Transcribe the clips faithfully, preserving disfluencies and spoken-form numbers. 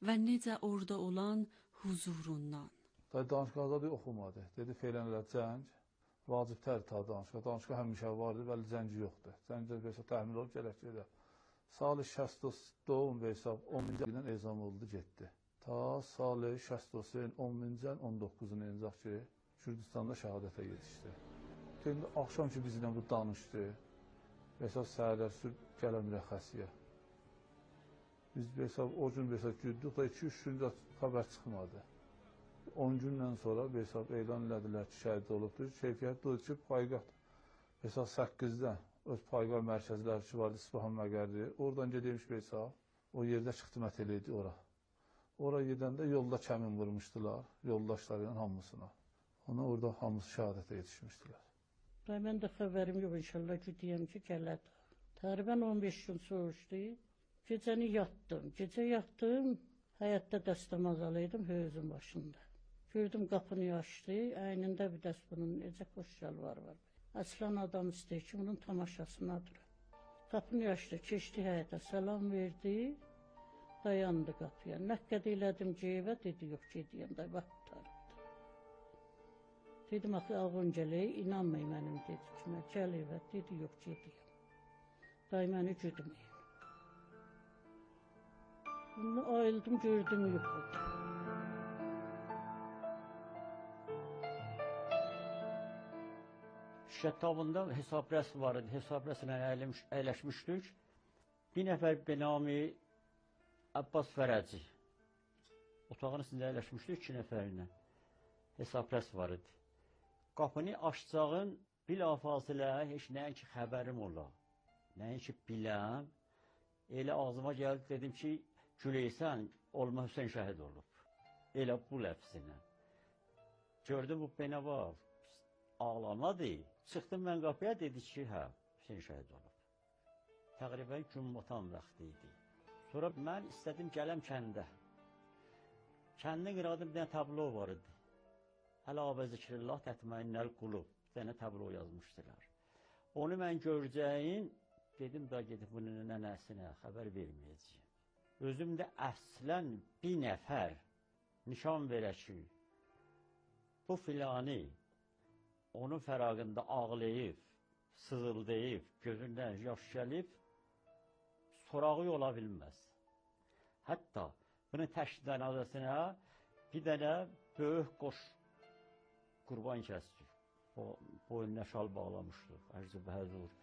və necə orada olan huzurundan. Day danışqada da oxumadı. Dedi feylənlər cəng, vacibtər ta danışqa. Danışqa həmişə vardı, bəli cəngi yoxdur. Cəngdə belə təmin olub gələk gedə. Salı şəstos doğum və hesab on minci ilə ezam oldu, getdi. Ta salı şəstosin on minci on doqquzunu encaq ki, Kürdistanda şəhadətə yetişdi. Şimdi axşam ki bizlə bu danışdı, hesab səhərlər sür gələ mürəxxəsiyə. Biz hesab o gün hesab güldük da iki üç gündə xəbər çıxmadı. on gündən sonra hesab elan elədilər ki, şəhid olubdur. Keyfiyyət doydu ki, payqat hesab səkkizdə öz payqat mərkəzləri ki vardı, İsfahan məqərri. Oradan gedəymiş hesab, o yerdə xidmət eləydi ora. Ora gedəndə yolda kəmin vurmuşdular, yoldaşlarının hamısına. Ona orada hamısı şəhadətə yetişmişdilər. Mən də xəbərim yox, inşallah ki, deyəm ki, gələd. Təqribən on beş gün soğuşdu. Gecəni yatdım. Gecə yatdım, həyətdə dəstəmazalıydım, höyüzün başında. Gördüm, qapını açdı, əynində bir dəst bunun necə xoş şalvar var. Əslan adam istəyir ki, bunun tamaşasınadır. Qapını açdı, keçdi həyətə, salam verdi, dayandı qapıya. Nəqqəd elədim ceyvə, dedi, yox, gediyəm də, bax, tutardı. Dedim, axı, ağın gələk, inanmayın mənim, dedi ki, mən gəl evə, dedi, yox, gediyəm. Day məni güdməyim. Bunu ayıldım, gördüm, yoxdur. Şəttabında hesab rəsmi var idi, hesab rəsminə əyləşmişdik. Bir nəfər benami Abbas Fərəci. Otağın içində əyləşmişdik iki nəfərinə. Hesab rəsmi var idi. Qapını açacağın bilafasilə heç nəyin ki xəbərim ola, nəyin ki biləm. Elə ağzıma gəldi, dedim ki, Güleysən, olma Hüseyin şəhid olub. Elə bu ləfzinə. Gördüm bu benava ağlamadı. Çıxdım mən qapıya, dedi ki, hə, Hüseyin şəhid olub. Təqribən gün batan vaxtı idi. Sonra mən istədim gələm kəndə. Kəndin qıradım bir dənə tablo var idi. Ələ abə zikrillah tətməinnəl qulub. Bir dənə tablo yazmışdılar. Onu mən görəcəyin, dedim da gedib bunun nənəsinə xəbər verməyəcəyim. Özüm də əslən bir nəfər nişan verə ki, bu filanı onun fəraqında ağlayıb, sızıldayıb, gözündən yaş gəlib, sorağı ola bilməz. Hətta bunun təşkidən adasına bir dənə böyük qoş qurban kəsdi. O boynuna şal bağlamışdı, ərzi bəhəzur.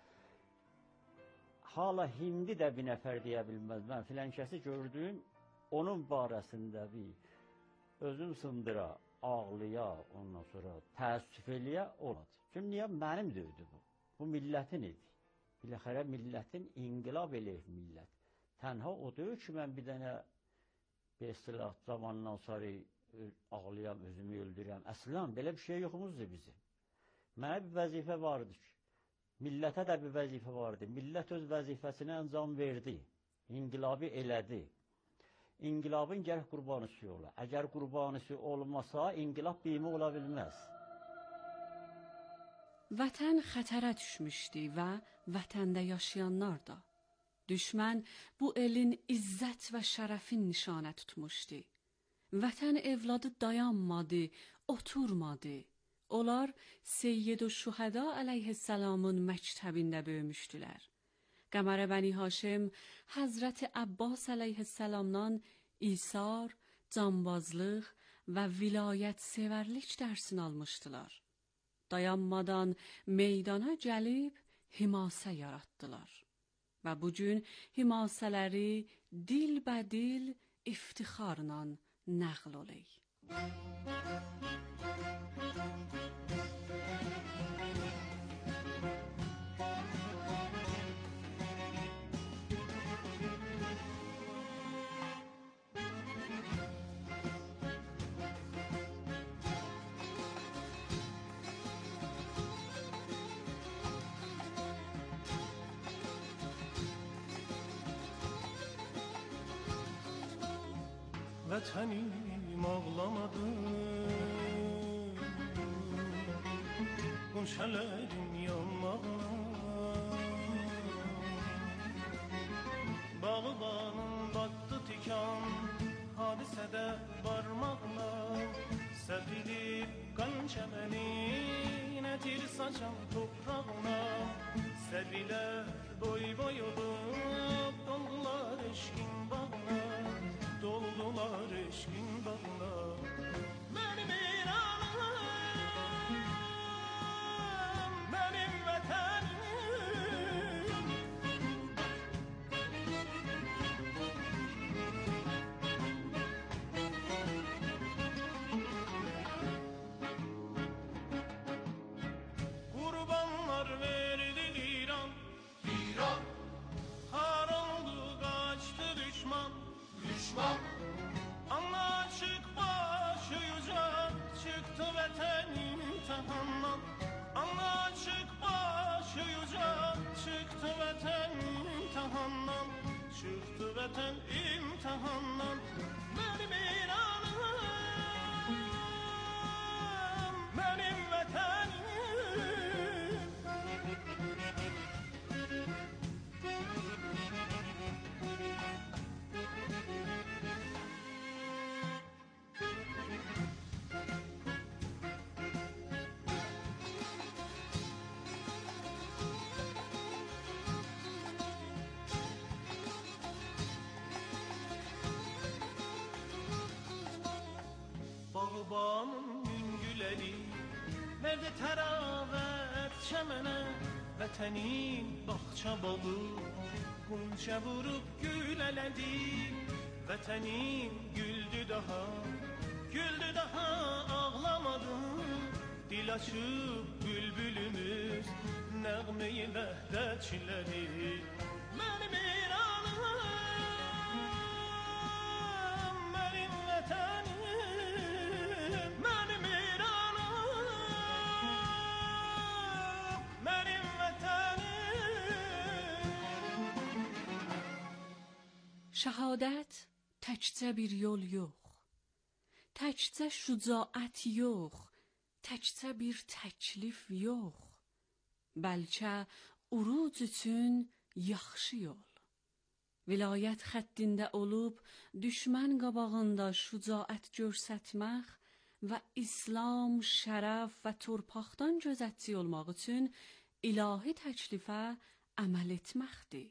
Hala hindi də bir nəfər deyə bilməz. Mən filan kəsi gördüm, onun barəsində bir özüm sındıra, ağlıya, ondan sonra təəssüf eləyə oladı. Çünki niyə mənim döydü bu? Bu millətin idi. Biləxərə millətin inqilab eləyib millət. Tənha o deyil ki, mən bir dənə bir istilah zamandan sonra ağlayam, özümü öldürəm. Əslən, belə bir şey yoxumuzdur bizim. Mənə bir vəzifə vardı ki, millətə də bir vəzifə vardı. Millət öz vəzifəsini əncam verdi, inqilabı elədi. İnqilabın gərək qurbanısı ola. Əgər qurbanısı olmasa, inqilab bimi ola bilməz. Vətən xətərə düşmüşdü və vətəndə yaşayanlar da. Düşmən bu elin izzət və şərəfin nişanə tutmuşdu. Vətən evladı dayanmadı, oturmadı. Onlar Seyyid-ü Şühəda əleyhisselamın məktəbində böyümüşdülər. Qəmərə Bəni Haşim Həzrəti Abbas əleyhisselamdan İsar, cambazlıq və vilayət sevərlik dərsini almışdılar. Dayanmadan meydana gəlib himasə yaratdılar. Və bu gün himasələri dilbədil iftixarla nəql oley. Vətənim ağlamadı, qonşələrim yanmağına, bağbanın batdı tikan, hadisedə barmağına səpilib qan çəmənin ətir saçan toprağına səbilər boy boy olub doldular eşkin bağına doldular eşkin bağına mənim İranım mənim vətənim Qurbanlar verdi İran İran har oldu kaçtı düşman düşman Allah açık başı yüce çıktı vatan imtihandan Allah açık başı yüce çıktı vatan imtihandan çıktı vatan imtihandan benim İranım benim vatanim Bağbanın güngüləri verdi təravət çəmənə vətənin bağça bağı qunca vurub gül elədi vətənin güldü daha güldü daha ağlamadı dil açıb bülbülümüz nəğməyi vəhdətçiləri mənim İranım mənim vətənim mənim İranım mənim vətənim Şəhadət təkcə bir yol yox, təkcə şücaət yox, təkcə bir təklif yox, bəlkə uruc üçün yaxşı yol. Vilayət xəttində olub, düşmən qabağında şücaət görsətmək və İslam, şərəf və torpaqdan gözətçi olmaq üçün ilahi təklifə əməl etməkdir.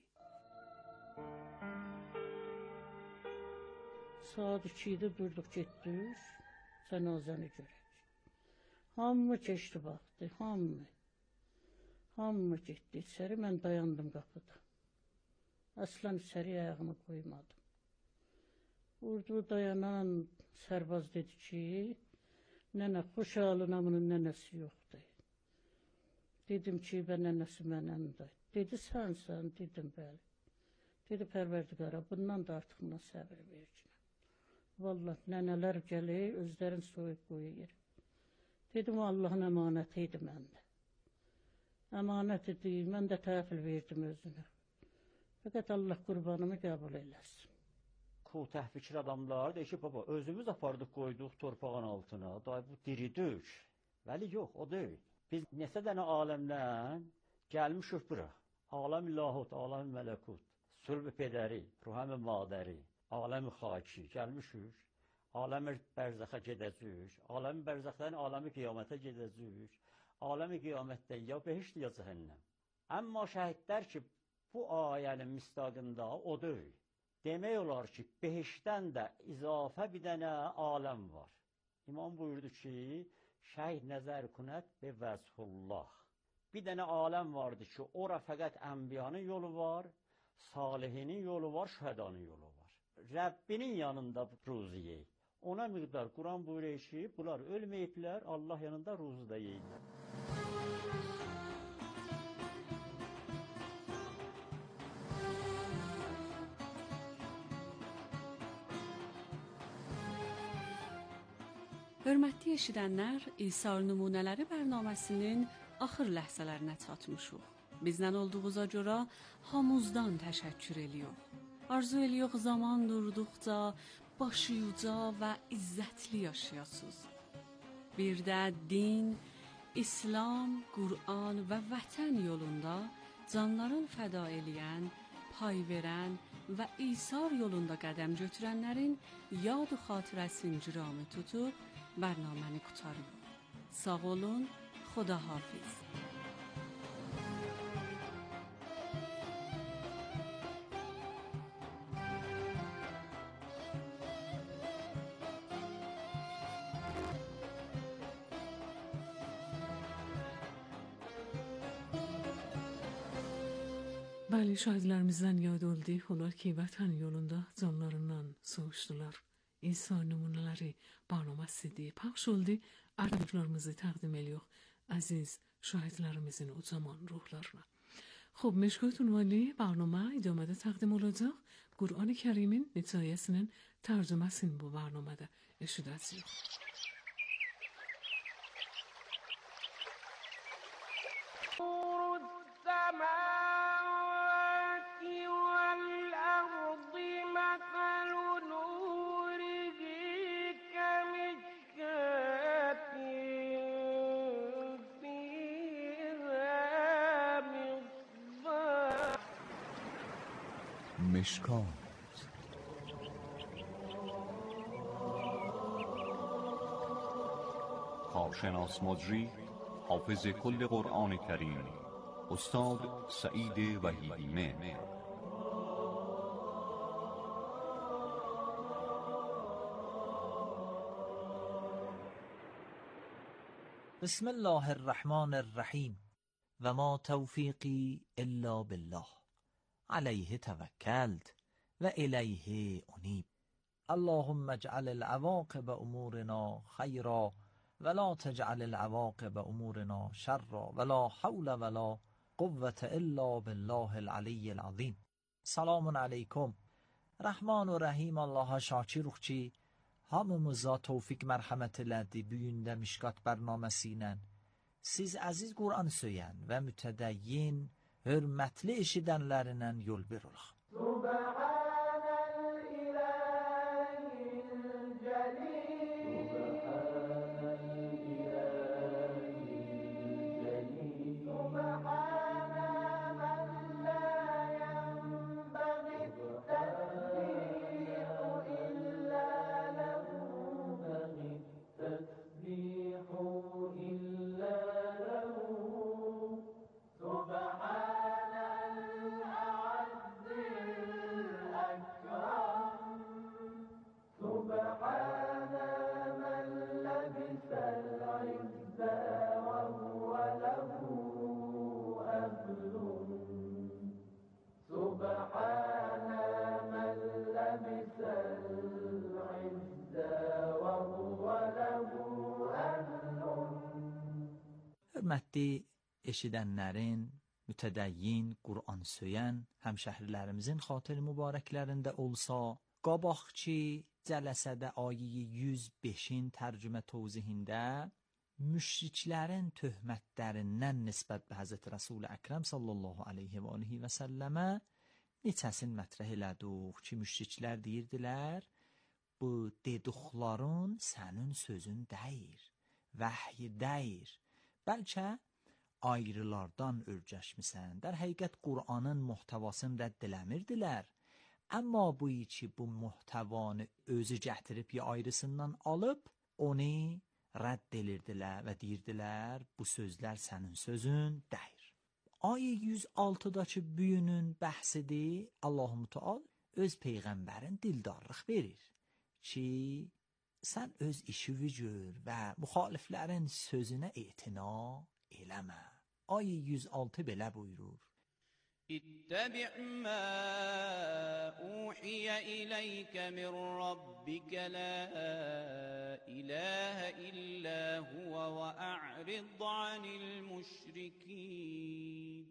Saat iki idi durduq getdik cənazəni görək. Hamı keçdi baxdı, hamı. Hamı getdi içəri, mən dayandım qapıda. Aslan içəri ayağımı qoymadım. Orada dayanan sərbaz dedi ki, nənə Xoşalın amının nənəsi yoxdur. Dedim ki, bə nənəsi mənəmdir. Dedi sənsən, dedim bəli. Dedi Pərverdigara, bundan da artıq buna səbir verəcəm. Vallahi nənələr gəlir, özlərin soyub qoyur. Dedim Allahın əmanəti idi məndə. Əmanət idi, mən də təhvil verdim özünə. Fəqət Allah qurbanımı qəbul eləsin. Kutəh fikir adamlar deyir ki, baba, özümüz apardıq qoyduq torpağın altına, day bu diridik. Vəli yox, o deyil. Biz neçə dənə aləmdən gəlmişik bura. Aləm-i lahut, aləm-i mələkut, sülb-i pedəri, ruhəm-i madəri, aləm-i xaki gəlmişik. Aləm-i bərzəxə gedəcəyik. Aləm-i bərzəxdən aləm-i qiyamətə gedəcəyik. Aləm-i qiyamətdən ya behişt ya cəhənnəm. Amma şəhidlər ki, bu ayənin misdaqında o deyil. Demək olar ki, behiştdən də izafə bir dənə aləm var. İmam buyurdu ki, şəhid nəzər kunət be vəzhullah. Bir dənə aləm vardı ki, ora fəqət ənbiyanın yolu var, salihinin yolu var, şühədanın yolu var. Rəbbinin yanında ruziyə. Ona miqdar Quran buyuruyor ki, bunlar ölməyiblər, Allah yanında ruzu da yeyirlər. Hörmətli eşidənlər, İsar nümunələri bərnaməsinin axır ləhzələrinə çatmışıq. Bizdən olduğuza görə hamuzdan təşəkkür ediyoruz. Arzu ediyoruz zaman durduqca başı yüca və izzətli yaşayasınız. Bir də din, İslam, Qur'an və vətən yolunda canların fəda eləyən pay verən və İsar yolunda qədəm götürənlərin yad və xatirəsini ciramı tutub bərnaməni qutarıyor. Sağ olun, xudahafiz. Bəli, şahidlərimizdən yad oldu. Onlar ki, vətən yolunda canlarından soğuşdular. İnsan nümunələri barnaməsi pəxş oldu. Ərəblərimizi təqdim ediyor əziz şahidlərimizin o zaman ruhlarına. Xub, Meşgul ünvanlı barnamə idamada təqdim olacaq. Qur'an-ı Kərimin nitayəsinin tərcüməsini bu barnamədə eşidəcəyik. مشکات کارشناس مجری حافظ کل قرآن کریم استاد سعید وحیدی مهر. بسم الله الرحمن الرحیم و ما توفیقی الا بالله علیه توکلت و الیه انیب. اللهم اجعل العواقب امورنا خیرا ولا تجعل العواقب امورنا شرا ولا حول ولا قوة الا بالله العلی العظیم. Selamun aleyküm. Rahman ve Rahim Allah'a şakir ruhçi, hamımıza tevfik merhamet elədi büyündə Mişkat bərnaməsi ilə. Siz əziz Qur'an söyən və mütədəyyin, hörmətli eşidənlərindən yol bir olaq. Hörmətli eşidənlərin, mütədəyyin, Qur'an söyən həmşəhrilərimizin xatir mübarəklərində olsa, qabaq ki, cələsədə ayə yüz beşin tərcümə tövzihində müşriklərin töhmətlərindən nisbət və Həzrət Rəsul-i Əkrəm sallallahu aleyhi və aleyhi və səlləmə neçəsin mətrəh elədik ki, müşriklər deyirdilər, bu deduxların sənin sözün deyir, vəhy deyir. Bəlkə ayrılardan örgəşmisən. در həqiqət Qur'anın muhtəvasını rədd eləmirdilər. Amma bu ki, bu muhtəvanı özü gətirib ya ayrısından alıb, onu rədd edirdilər və deyirdilər, bu sözlər sənin sözün deyir. Ayə yüz altıdakı büyünün bəhsidir, Allah-u Müteal öz peyğəmbərin dildarlıq verir ki, sən öz işini gör və müxaliflərin sözünə etina eləmə. Ayə yüz altı belə buyurur. اتبع ما أوحي إليك من ربك لا إله إلا هو وأعرض عن المشركين.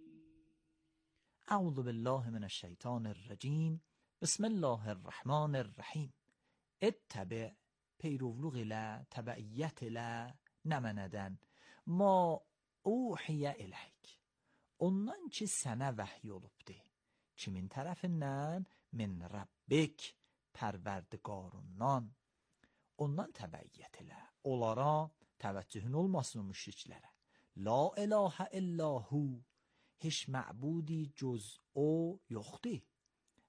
أعوذ بالله من الشيطان الرجيم. بسم الله الرحمن الرحیم. اتبع پیروولوغ ilə, təbəiyyət ilə, nəmənədən, ma uhiyə eləyik, ondan ki sənə vəhy olubdur. Kimin tərəfindən? Min Rabbik, pərverdigarundan. Ondan təbəiyyət elə, onlara təvəccühün olmasın o müşriklərə. La ilahə illahu, heç məbudi cüz o yoxdur.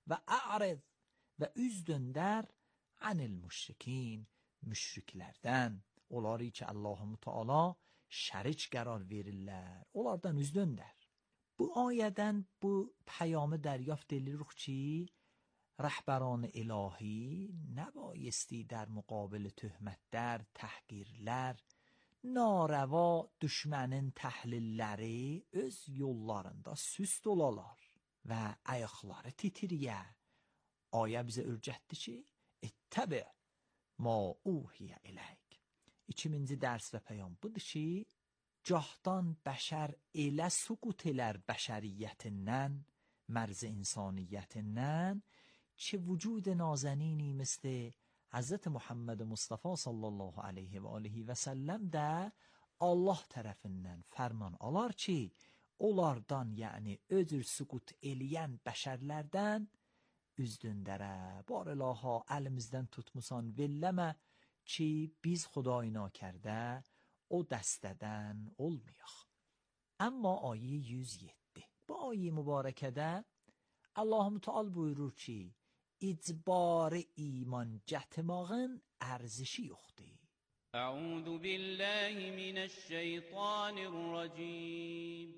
və ə'rid və üz döndər anil müşrikin, müşriklərdən, onları ki Allah-u Teala şərik qərar verirlər, onlardan üz döndər. Bu ayədən bu پیامı دریافت edirik ki, رهبران الهی نبایستی در مقابل töhmətlər, təhqirlər, narəva düşmənin təhlilləri öz yollarında süst olalar və ayaqları titriyə. Ayə bizə ürcətdir ki, ittəbi ma uhiyə iləyk. İkinci dərs və peyam budur ki, gahdan bəşər elə suqut elər bəşəriyyətindən, مرز insaniyyətindən ki vücud نازنینی مثل Hazreti Muhammed Mustafa sallallahu aleyhi və aleyhi və səlləm də Allah tərəfindən fərman alar ki, onlardan, yəni özür suqut eləyən bəşərlərdən üz döndərə. Barilaha əlimizdən tutmusan velləmə ki, biz Xuday nakərdə o dəstədən olmayaq. Amma ayə yüz yeddi. Bu ayə mübarəkədə Allah-u Teala buyurur ki, icbar iman gətirmağın ərزişi yoxdur. أعوذ بالله من الشيطان الرجيم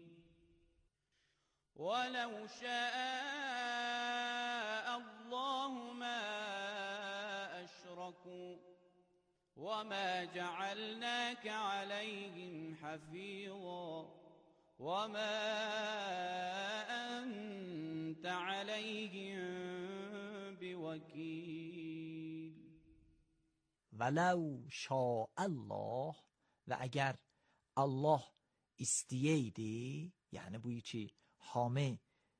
ولو شاء الله ما أشركوا وما جعلناك عليهم حفيظا وما أنت عليهم بوكيل. ولو شاء الله و اگر الله istəyəydi, yəni bu ki hamı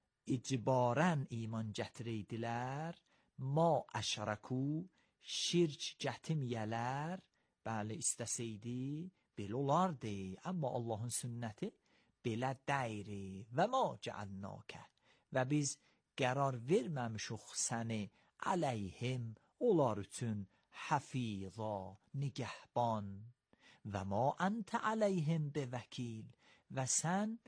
icbarən iman gətirəydilər, ma əşrəku şirk gətirməyələr, bəli istəsəydi belə olardı, amma Allahın sünnəti belə dəyri və ma cəalnəkə və biz qərar verməmişik səni əleyhim onlar üçün حفیظا نگهبان و ما انت علیهم به وکیل و sən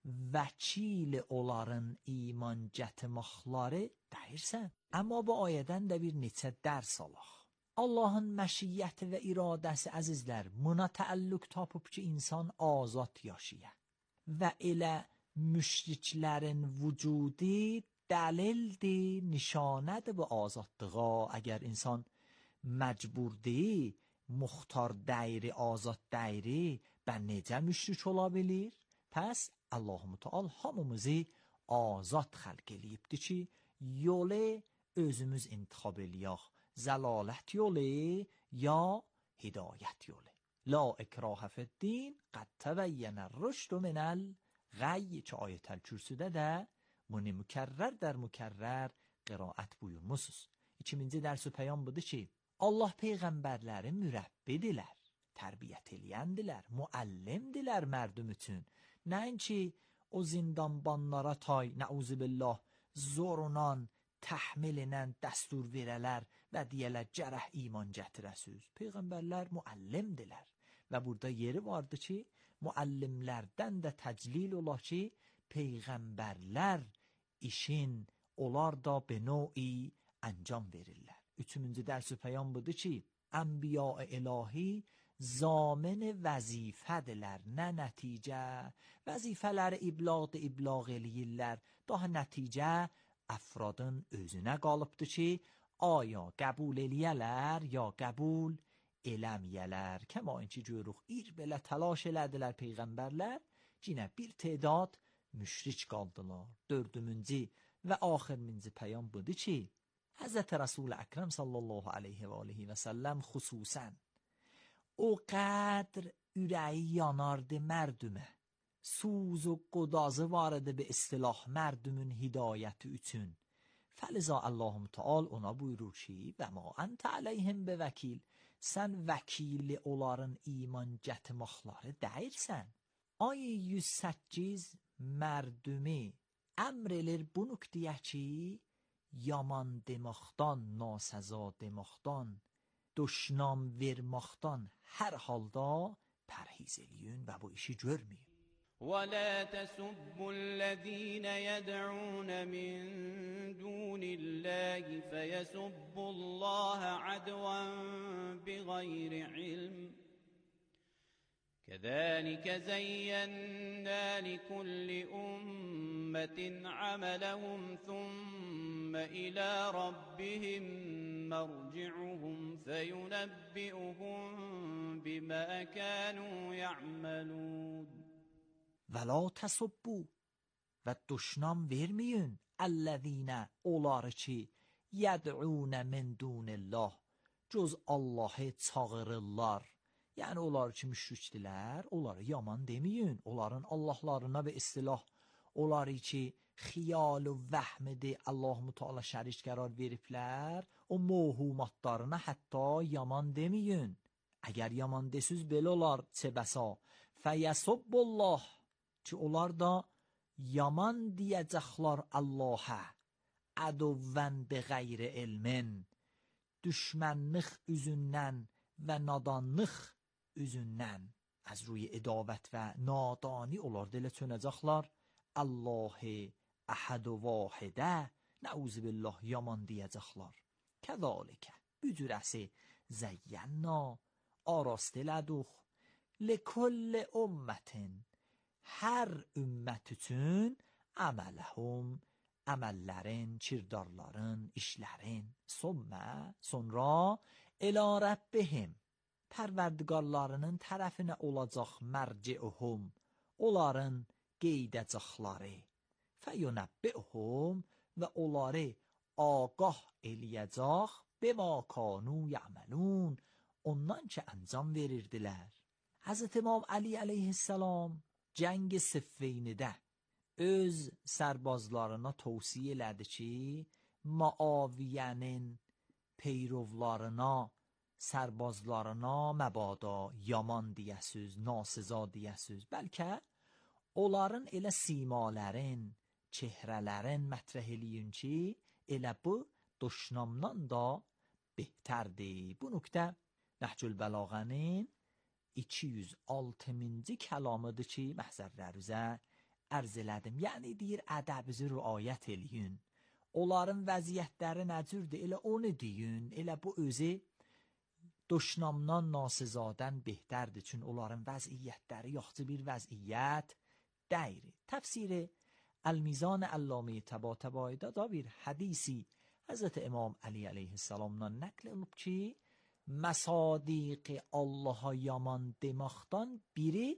vəkil onların iman gətirməkləri deyirsən. Amma bu ayədən də bir neçə dərs alaq. Allahın məşiyyəti və iradəsi əzizlər buna təəllüq tapıb ki, insan azad yaşaya və elə müşriklərin vücudi dəlildir, nişanədir bu azadlığa. Əgər insan məcburdir, muxtar dəyri, azad dəyri, bə necə müşrik ola bilir? Pəs Allah-u Teala hamımızı azad xəlq eləyibdir ki, yolu özümüz intixab eləyək. Zəlalət yolu ya hidayət yolu. La ikrahe fi'd-din, qad təbəyyənə r-rüşd minəl غی که ayət el-kürsüdə də bunu mükərrər dər mükərrər qiraət buyurmusuz. İkinci dərs-ü peyam budur ki, Allah peyğəmbərləri mürəbbidirlər, tərbiyyət eləyəndilər, müəllimdilər mərdum üçün. Nəinki o zindanbanlara tay, nəuzubillah, zorunan, təhmilinen dəstur verələr və deyələr gərək iman gətirəsiz. Peyğəmbərlər müəllimdilər və burada yeri vardı ki, müəllimlərdən də təclil ola ki, peyğəmbərlər işin onlar da be növi əncam verirlər. Üçüncü dərs-ü peyam budur ki, ənbiya ilahi zamin vəzifədirlər, nə nəticə. Vəzifələri iblağdır, iblağ eləyirlər. Daha nəticə əfradın özünə qalıbdır ki, aya qəbul eləyələr, ya qəbul eləməyələr. Kəma inki görürük, ir belə təlaş elədilər peyğəmbərlər, cinə bir tedad müşrik qaldılar. Dördümüncü və axırıncı peyam budur ki, Həzrət Rasul Əkrəm sallallahu aleyhi və aleyhi və səlləm xüsusən o qədr ürəyi yanardı mərdümə, suz و qudazı vardı به اصطلاح مردمün hidayəti üçün. Fəliza Allahum Teala ona buyurur ki, və ma ente aleyhim be vəkil, sən vəkili onların iman gətirməkləri deyirsən. Ay yüz səkkiz mərdumi əmr elir bu nöqtəyə ki, yaman deməkdən, nasəza deməkdən, düşnam verməkdən hər halda pərhiz eləyin və bu işi görməyin. ولا تسبوا الذين يدعون من دون الله فيسبوا الله عدوا بغير علم كذلك زينا لكل أمة عملهم ثم إلى ربهم مرجعهم فينبئهم بما كانوا يعملون ولا تسبوا و دشنام vermeyin الذين onları ki yed'un min dunillah cüz Allah'ı çağırırlar. Yəni onlar ki müşrikdilər, onları yaman demeyin. Onların Allahlarına və istilah onları ki xiyal və vəhmidi Allah-u Teala şərik qərar veriblər, o mövhumatlarına hətta yaman demeyin. Əgər yaman desüz belə olar, çə bəsa fəyəsubbullah ki onlar da yaman deyəcəklər Allah'a əduvvən bi qeyri ilmin düşmənlik üzündən və nadanlıq üzündən az روی اداوت و نادانی onlar dilə çönəcəklər Allahı əhəd vahidə nəuzu billah yaman deyəcəklər kəzalikə bücürəsi zəyyənna arast elədux لكل ümmətin hər ümmət üçün əmələhum əməllərin, çirdarların, işlərin sonra, sonra ilə Rəbbihim pərverdigarlarının tərəfinə olacaq mərciuhum onların qeydəcəkləri fəyunəbbihum və onları ağah eləyəcək bima kanu ya'malun ondan ki əncam verirdilər. Həzrət İmam Ali əleyhissalam cəng Siffeynidə öz sərbazlarına tövsiyə elədi ki Muaviyənin peyrovlarına sərbazlarına məbada yaman deyəsiz, nasıza deyəsiz. Bəlkə onların elə simalərin, çehrələrin mətrəh eləyin ki, elə bu düşnamdan da behtərdir. Bu nöqtə Nəhcül Bəlağənin iki yüz altıncı kəlamıdır ki, məhzərləruzə ərz elədim. Yəni deyir, ədəbizi riayət eləyin. Onların vəziyyətləri nəcürdür, elə onu deyin, elə bu özü düşnamdan nasizadən behtərdir. Çün onların vəziyyətləri yoxcu bir vəziyyət deyir. Təfsiri Əl-Mizan Əlləmi Təbatəbayda da bir hədisi Həzrət İmam Ali əleyhissalamdan nəql olub ki, məsadiq Allaha yaman deməkdən biri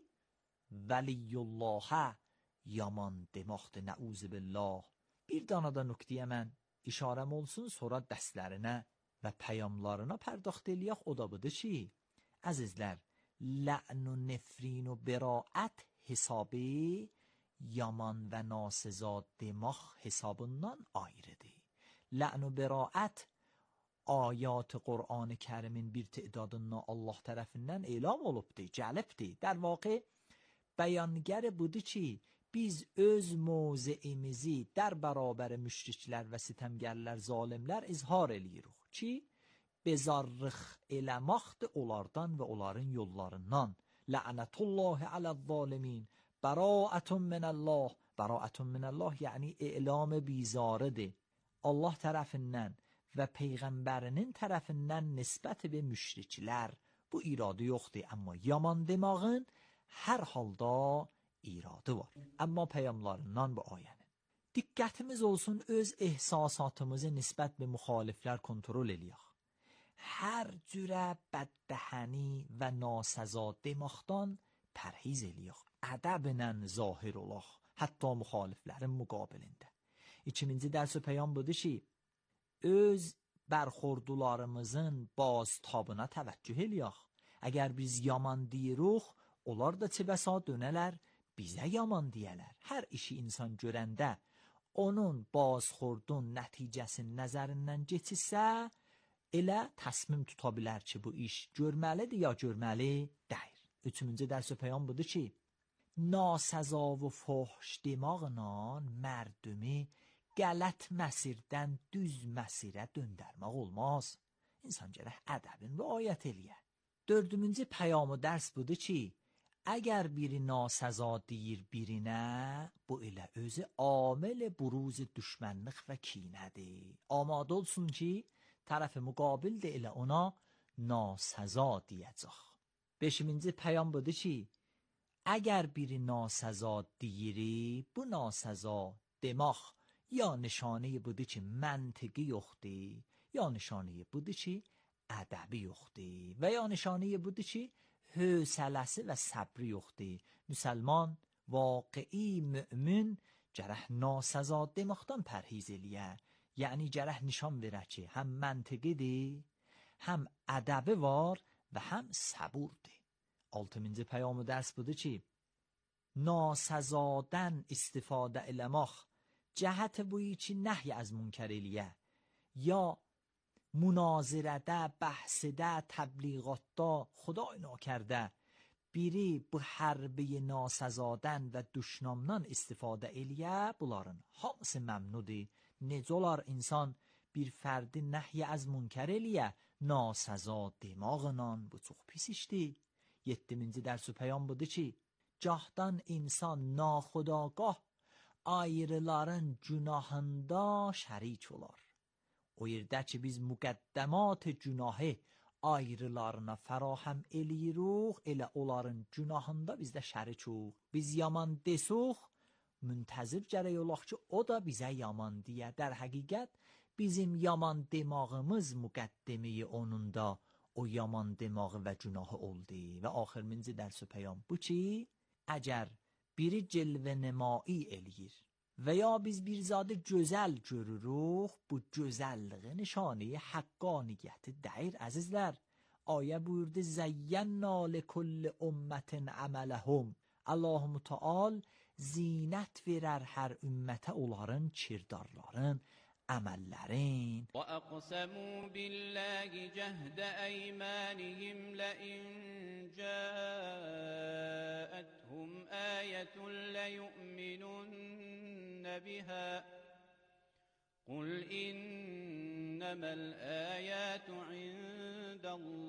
Vəliyullahə yaman deməkdir, nəuzu billah. Bir dana da nöqtəyə mən işarəm olsun, sonra dərslərinə və pəyamlarına pərdaxt eləyək. O da budur ki, əzizlər, lə'n و nefrin و براət hesabı yaman və nasizad demək hesabından ayrıdır. Lə'n و براət ayat Qur'an-ı Kərimin bir tədadından Allah tərəfindən elam olubdur, gəlibdir. در واقع bəyangar budur ki, biz öz mövzeyimizi در برابر müşriklər və sitəmgərlər, zalimlər izhar eləyirik ki, bezarrıq eləməkdir onlardan və onların yollarından. La'natullahi aləz-zalimin, bəraətun minəllah. Bəraətun minəllah yəni elam bizarıdır. Allah tərəfindən və Peyğəmbərinin tərəfindən nisbət və müşriklər bu iradı yoxdur. Amma yaman demağın hər halda iradı var. Amma peyamlarından bu ayənin. Diqqətimiz olsun, öz ehsasatımızı nisbət və müxaliflər kontrol eləyək. Hər cürə bəddəhəni və nasəza deməkdən pərhiz eləyək. Ədəblə zahir olaq, hətta müxaliflərin müqabilində. İkinci dərs-i peyam budur ki, öz bərxordularımızın baztabına təvəccüh eləyək. Əgər biz yaman deyirik, onlar da çibəsa dönələr, bizə yaman deyələr. Hər işi insan görəndə onun bazxordun nəticəsinin nəzərindən keçirsə, elə təsmim tuta bilər ki, bu iş görməlidir ya görməli deyil. Üçüncü dərs-i peyam budur ki, nasəza və fuhş demaqla mərdumi qələt məsirdən düz məsirə döndərmək olmaz. İnsan gərək ədəbin riayət eləyə. Dördüncü peyamı dərs budur ki, Əgər biri nasəza deyir birinə, bu elə özü amil buruz düşmənlik və kinədir. Amadə olsun ki, tərəf müqabil də elə ona nasəza deyəcək. Beşinci peyam budur ki, əgər biri nasəza deyiri, bu nasəza demək ya nişanə budur ki, məntiqi yoxdur, ya nişanə budur ki, ədəbi yoxdur və ya nişanə budur ki, hövsələsi və səbri yoxdur. Müsəlman, vaqi'i mümin gərək nasəza deməkdən pərhiz eləyə. Yəni gərək nişan verə ki, həm məntiqidir, həm ədəbi var və həm səburdur. Altıncı peyamı dərs budur ki, nasəzadən istifadə eləmək cəhət buyi ki, nəhy az münkər eləyə, ya munazirədə, bəhsədə, təbliğatda, xudای nakərdə biri bu hərbi nasəzadən və düşnamdan istifadə eləyə, bunların hamısı məmnudur. Necə olar insan bir fərdi nəhy az münkər eləyə, nasəza demağınan, bu çox pis işdir. Yeddiminci dərs-ü peyam budur ki, cahdan insan naxudagah ayrıların günahında şərik olar. O yerdə ki, biz müqəddəmat günahı ayrılarına fərahəm eləyiruq, elə onların günahında biz də şərikuq. Biz yaman desuq, müntəzir gərək olaq ki, o da bizə yaman deyə. در həqiqət, bizim yaman demağımız müqəddəmi onun da o yaman demağı və günahı oldu. Və axırıncı dərs-ü peyam bu ki, əgər biri cilvə nemai eləyir və ya biz bir zadı gözəl görürük, bu gözəlliği nişanı haqqaniyyəti deyir əzizlər. Ayə buyurdu, zəyyənna likülli ümmətin əmələhum. Allah-u Teala zinət verər hər ümmətə onların kirdarların, əməllərin. وَأَقْسَمُوا بِاللَّهِ جَهْدَ أَيْمَانِهِمْ لَئِنْ جَاءَتْهُمْ آيَةٌ لَيُؤْمِنُنَّ بِهَا قُلْ إِنَّمَا الْآيَاتُ عِندَ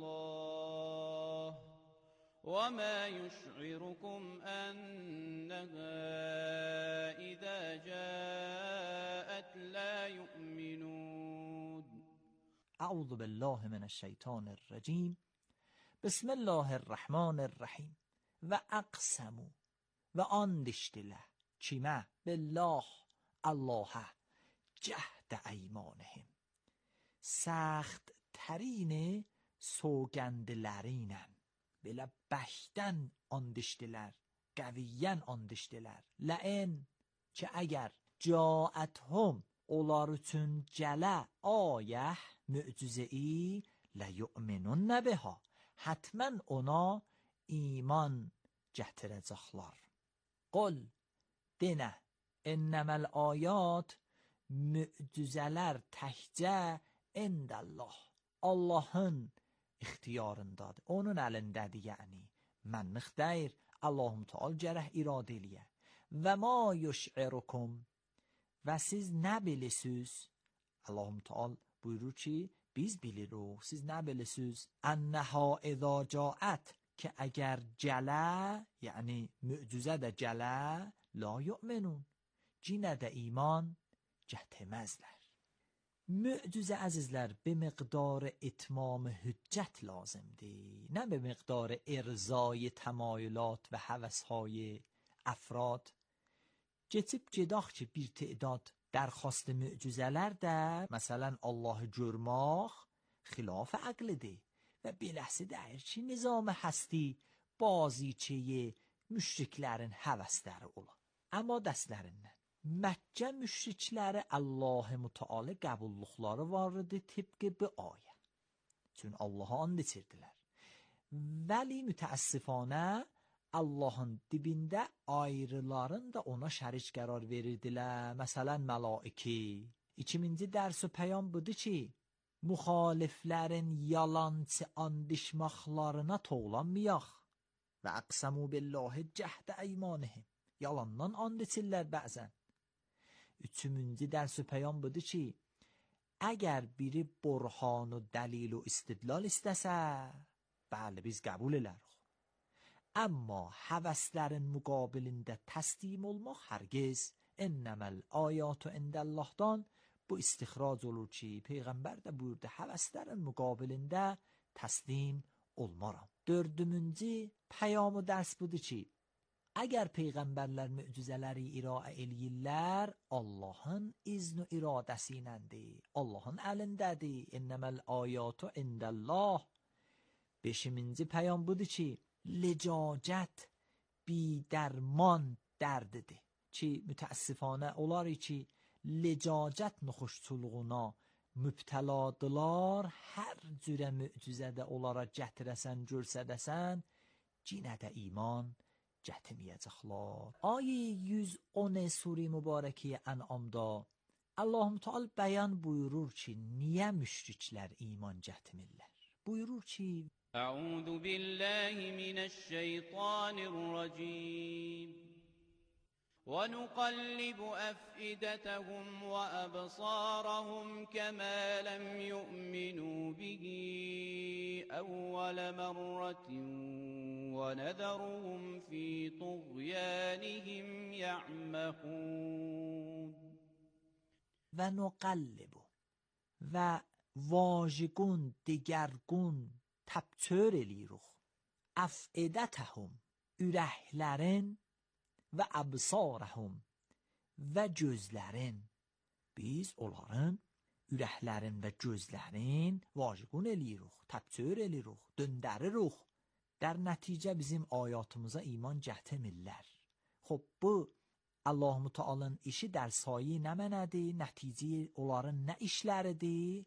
اللَّهِ وَمَا يُشْعِرُكُمْ أَنَّهَا إِذَا جَاءَتْ لَا يُؤْمِنُونَ. اعوذ بالله من الشیطان الرجیم. بسم الله الرحمن الرحیم. و اقسمو و اندشتله کیمه بالله الله جهد ایمانهم، سخت ترین سوگندلرینن. Belə bəhdən andişdilər, qəviyyən andişdilər. Ləin ki, əgər caəthum onlar üçün gələ ayəh mücüzəyi ləyu'minunnə biha, hətmən ona iman gətirəcəklər. Qul, denə, innəməl ayat mücüzələr təhcə indəllah, Allahın ixtiyarındadır, onun əlindədir, yəni mənlik deyir. Allahum Teala gərək iradə eləyə. Və ma yuş'irukum, və siz nə bilisiz? Allahum Teala buyurur ki, biz bilirik, siz nə bilisiz? Ənəha izə caət, ki əgər gələ, yəni mücüzə də gələ, la yu'minun, cinə də iman gətirməzlər. Mücüzə əzizlər به مقدار اتمام hüccət lazımdır، نه به مقدار ارضای تمایلات و هوس‌های افراد. Keçib gedək ki, bir تعداد درخواست mücüzələr də, məsələn Allah görmək xilaf əqlidir və beləsi deyir ki, nizam həsti bazıçəyi müşriklərin həvəsləri ola. Amma dəstlərindən Məkkə müşrikləri Allah-u Teala qəbulluqları vardı tıpkı bu ayə. Çünki Allah'a and içirdilər. Vəli mütəəssifanə Allahın dibində ayrıların da ona şərik qərar verirdilər. Məsələn mələiki. İkinci dərs-ü peyam budur ki, müxaliflərin yalançı andişmaqlarına toğlanmayaq. Və əqsəmu billahi cəhdə eymanihim, yalandan and içirlər bəzən. Üçüncü dərs-ü peyam budur ki, əgər biri burhan و دلیل و istidlal istəsə, bəli biz qəbul elərik. Amma həvəslərin müqabilində təslim olmaq hərgiz. İnnəməl ayatu indəllahdan bu istixrac olur ki, Peyğəmbər də buyurdu, həvəslərin müqabilində təslim olmaram. Dördüncü peyamı dərs budur ki, əgər Peyğəmbərlər möcüzələri iraə eləyirlər, Allahın izn və iradəsi iləndir. Allahın əlindədir. İnnəməl ayatu indəllah. Beşinci peyam budur ki, licacət bidərman dərdidir. Ki mütəəssifanə olar ki, licacət nuxuşçuluğuna mübtəladılar, hər cürə möcüzədə onlara gətirəsən, görsədəsən, cinə də iman gətirməyəcəklər. Ayə yüz on sure mübarəki Ən'amda Allah Teala bəyan buyurur ki, niyə müşriklər iman gətirmirlər? Buyurur ki, أعوذ بالله من الشيطان الرجيم ونقلب أفئدتهم وأبصارهم كما لم يؤمنوا به أول مرة ونذرهم في طغيانهم يعمهون. و نقلب و واژگون دگرگون təbtör eləyirik. Əfidətəhum ürəklərin və əbsarəhum və gözlərin. Biz onların ürəklərin və gözlərin vajiqun eləyirik, təbtör eləyirik, döndəririk. در nəticə bizim ayatımıza iman gətirmirlər. Xub bu Allah-u Teala'nın işi در sayı nə mənədir? Nəticə onların nə işləridir?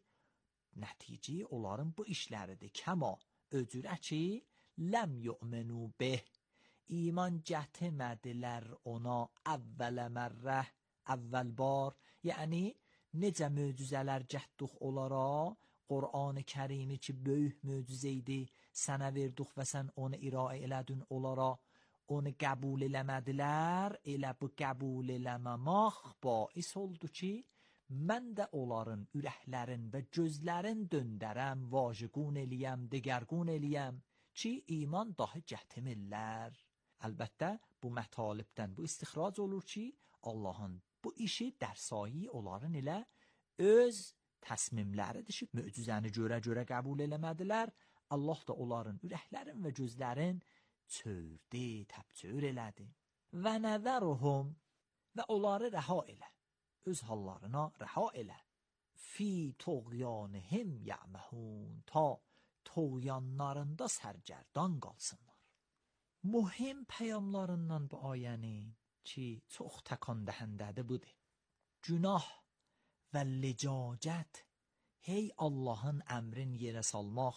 Nəticə onların bu işləridir. Kəma öcürə ki, ləm yu'minu bih. İman gətirmədilər ona əvvələ mərrə, əvvəl bar. Yəni, necə möcüzələr gətdik onlara, Qur'an-ı Kərimi ki, böyük möcüzə idi, sənə verdik və sən onu iraə elədin onlara, onu qəbul eləmədilər, elə bu qəbul eləməmək bais oldu ki, mən də onların ürəklərin və gözlərin döndərəm, vajiqun eləyəm, digərgun eləyəm ki, iman dahi gətirmirlər. Əlbəttə, bu mətalibdən bu istixrac olur ki, Allahın bu işi dərsayı onların ilə öz təsmimləridir ki, möcüzəni görə-görə qəbul eləmədilər. Allah da onların ürəklərin və gözlərin çördü, təbtür elədi. Və nəzəruhum və onları rəha elə. Öz hallarına rəha elə. Fi tuğyanihim ya'mahun, ta tuğyanlarında sərgərdan qalsınlar. Mühim peyamlarından bu ayənin ki, çox təkan dəhəndədir budur. Günah və licacət, hey Allahın əmrin yerə salmaq,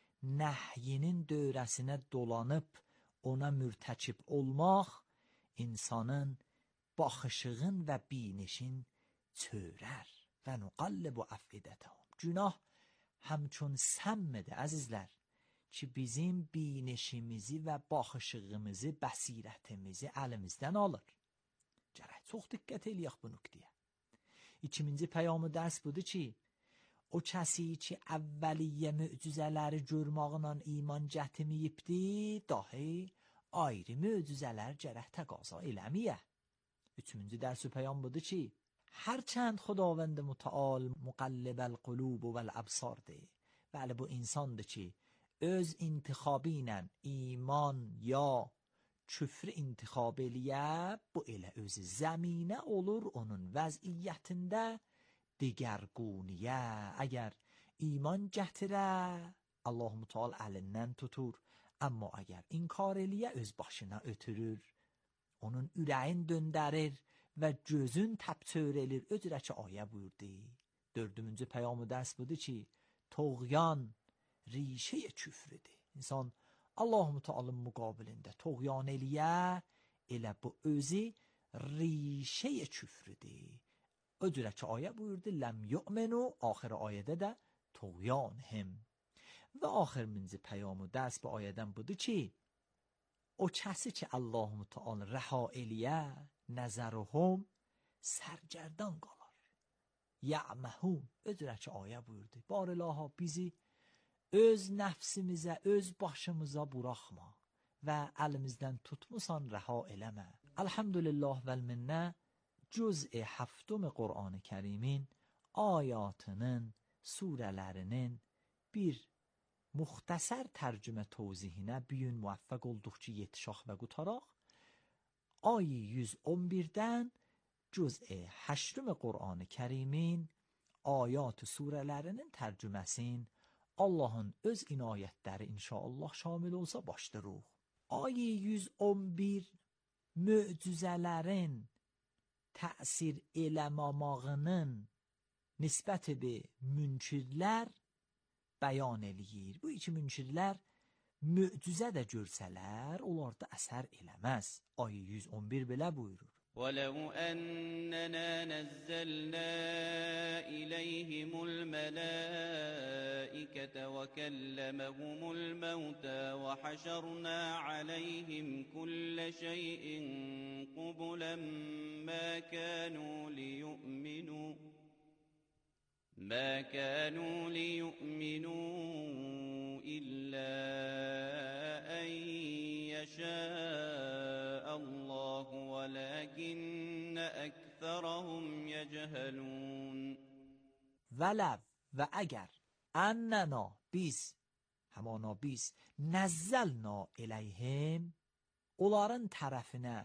nəhyinin dövrəsinə dolanıb ona mürtəkib olmaq, insanın baxışığın və binişin çörər və nuqallibu əfidətəhum. Günah həmçün səmmidir, əzizlər, ki bizim binişimizi və baxışığımızı, bəsirətimizi əlimizdən alır. Gərək çox diqqət eləyək bu nöqtəyə. İkinci peyamı dərs budur ki, o kəsi ki əvvəliyyə möcüzələri görməklə iman gətirməyibdi, dahi ayrı möcüzələr gərək təqaza eləməyə. Üçüncü dərsi peyam budur ki, hərçənd Xudavənd Mütəal müqallibəl qulub vəl əbsardır, bəli bu insandır ki, öz intixabı ilə iman ya küfrü intixab eləyə, bu elə özü zəminə olur onun vəziyyətində digərguniyə. Əgər iman gətirə, Allah-u Teala əlindən tutur, amma əgər inkar eləyə, öz başına ötürür, onun ürəyin döndərir və gözün təbtör elir. Öcürə ki, ayə buyurdu. Dördüncü peyamı dərs budur ki, toğyan rişə küfrüdür. İnsan Allah-u Teala'nın müqabilində toğyan eləyə, elə bu özü rişə küfrüdür. Öcürə ki, ayə buyurdu, ləm yu'minu, axir ayədə də toğyanhim. Və axırıncı peyamı dərs bu ayədən budur ki, o kəsi ki Allah-u Teala rəha eləyə, nəzəruhum sərgərdan qalar. Ya'mahun, öcürə ki, ayə buyurdu. Barilaha bizi öz nəfsimizə, öz başımıza buraxma və əlimizdən tutmusan rəha eləmə. Elhamdülillah vəl minnə cüz-i həftüm Qur'an-ı Kərimin ayatının, surələrinin bir muxtəsər tərcümə tövzihinə bugün muvaffaq olduq ki, yetişaq və qutaraq. Ayı yüz on birdən cüz-i həştüm Qur'an-ı Kərimin ayat surələrinin tərcüməsin Allahın öz inayətləri inşallah şamil olsa başlayırıq. Ayı yüz on bir möcüzələrin təsir eləmamağının nisbət bi münkirlər bəyan eləyir. Bu iki münkirlər möcüzə də görsələr, onlarda əsər eləməz. Ayı yüz on bir belə buyurur. ولو أننا نزلنا إليهم الملائكة وكلمهم الموتى وحشرنا عليهم كل شيء قبلا ما كانوا ليؤمنوا ما كانوا ليؤمنوا إلا أن يشاء الله ولكن أكثرهم يجهلون. ولو و اگر اننا biz همانا biz نزلنا الیهم onların tərəfinə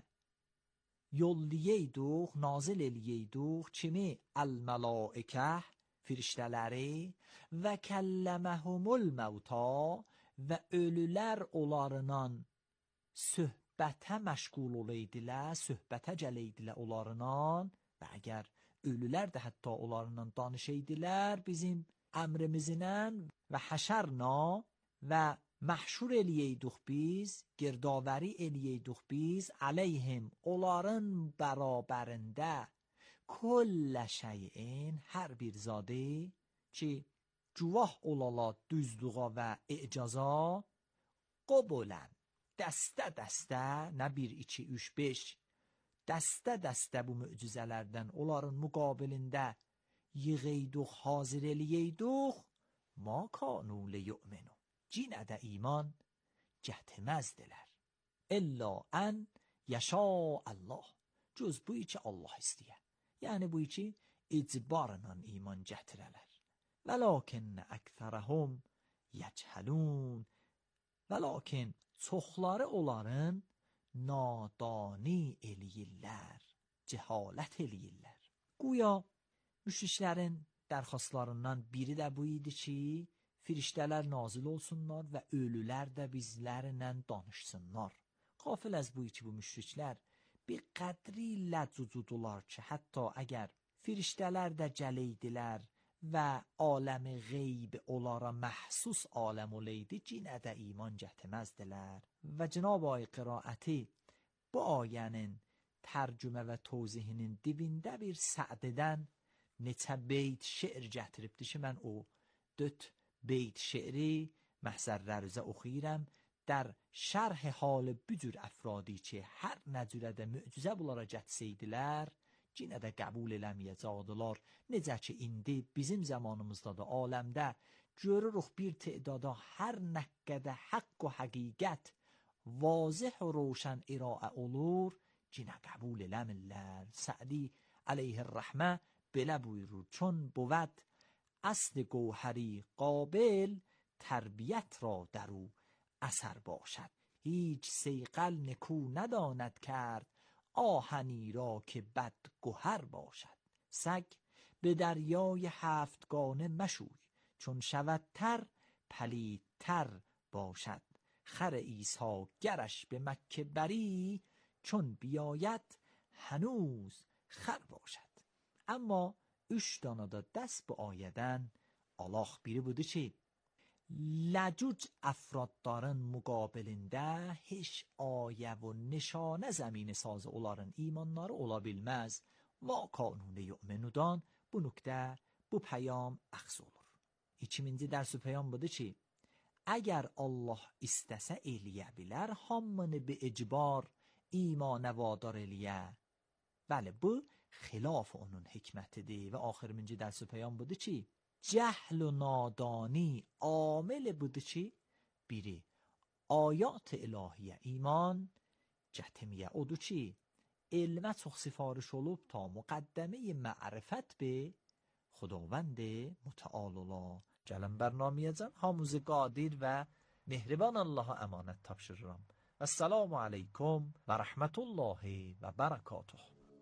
yollayaydıq, nazil eləyəydıq kimi el-mələikə firiştələri və kəlləməhumul məvta və ölülər onlarından söhbətə məşğul olaydilər, söhbətə gələydilər onlarından və əgər ölülər də hətta onlarından danışaydilər bizim əmrimizlə və həşərna və məhşur eləyəydik biz, girdavəri eləyəydik biz, aleyhim onların bərabərində kullə şeyin hər bir zadı ki, cuvah olala düzlüğa və icaza qobulən, dəstə-dəstə, nə bir, iki, üç, beş, dəstə-dəstə bu möcüzələrdən onların müqabilində yığıyduq, hazır eləyəyduq, ma kanu liyu'minu. Cinə də iman gətirməzdilər. İlla ən yaşa Allah. Cüz bu iki Allah istəyər. Yəni bu iki icbarla iman gətirələr. Və lakin əksərəhum yəcəlun. Və lakin çoxları onların nadani eləyirlər, cehalət eləyirlər. Güya müşriklərin dərxastlarından biri də bu idi ki, firiştələr nazil olsunlar və ölülər də bizlərlə danışsınlar. Qafil az bu iki bu müşriklər bir qədri ləccudular ki, hətta əgər firiştələr də gələydilər və aləmi qeyb onlara məhsus aləm olaydı, cinə də iman gətirməzdilər. Və Cenab-ı Ay qiraəti bu ayənin tərcümə və tövzihinin dibində bir Sə'didən neçə beyt şeir gətiribdir ki, mən o dört beyt şeiri məhzərlərizə oxuyuram در şərh halı bu cür əfradi ki, hər nə cürədə möcüzə bunlara gətsəydilər, yenə də qəbul eləməyəcəkdilər. Necə ki, indi bizim zamanımızda da aləmdə görürük bir tədada hər nə qədər haqq və həqiqət vazih və roşən iraə olur, yenə qəbul eləmirlər. Sə'di əleyhir-rəhmə belə buyurur, چون بود اصل گوهری قابل تربیت را درو اثر باشد هیچ صیقل نکو نداند کرد آهنی را که بد گوهر باشد سگ به دریای هفتگانه مشوی چون شود تر پلید تر باشد خر عیسی گرش به مکه بری چون بیاید هنوز خر باشد. اما üç dana da dəst bu ayədən Allah biri budur ki, ləcüc əfradların müqabilində heç ayə və nişanə zəmini sazı onların imanları ola bilməz. Və kanuni yu'menudan bu nüqtə, bu pəyam əxs olur. İkinci dərs-i pəyam budur ki, əgər Allah istəsə eləyə bilər, hamını bi icbar imanə vadar eləyə. Bəli, bu xilaf onun hikmətidir. Və axırıncı dərs-i pəyam budur ki, cəhl و نادانی عامل budur ki, biri ayat ilahiyə iman cətimiyə odur ki, elmə çox sifariş olub ta müqəddəmə معرفت به خداوند متعال ola. Gəlin برنامه‌can hamımızı qadir və mehriban Allaha əmanət tapşırıram. Esselamu aleykum və rəhmətullahi və bərəkatuh.